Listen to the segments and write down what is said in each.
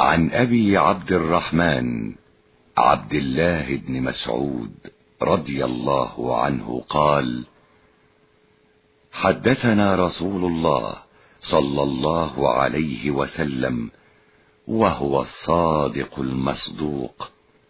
عن أبي عبد الرحمن عبد الله بن مسعود رضي الله عنه قال: حدثنا رسول الله صلى الله عليه وسلم وهو الصادق المصدوق: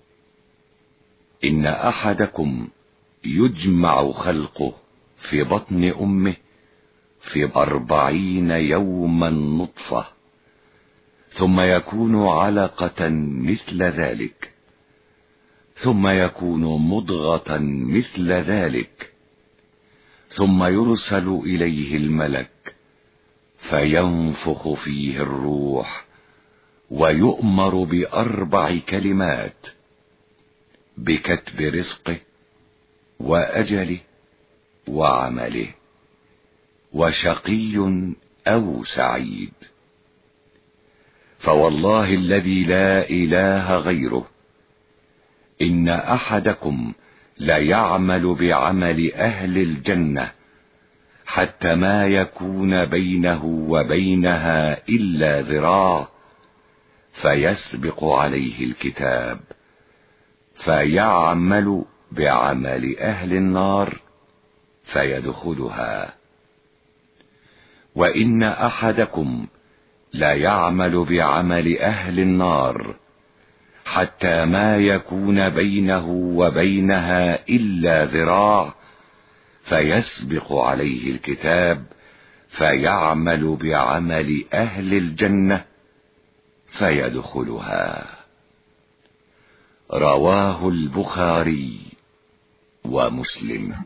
إن أحدكم يجمع خلقه في بطن أمه في 40 يوما نطفة، ثم يكون علقة مثل ذلك، ثم يكون مضغة مثل ذلك، ثم يرسل إليه الملك فينفخ فيه الروح، ويؤمر ب4 كلمات: بكتب رزقه وأجله وعمله، وشقي أو سعيد. فوالله الذي لا إله غيره، إن أحدكم ليعمل بعمل أهل الجنة حتى ما يكون بينه وبينها إلا ذراع، فيسبق عليه الكتاب فيعمل بعمل أهل النار فيدخلها. وإن أحدكم لا يعمل بعمل أهل النار حتى ما يكون بينه وبينها إلا ذراع، فيسبق عليه الكتاب فيعمل بعمل أهل الجنة فيدخلها. رواه البخاري ومسلم.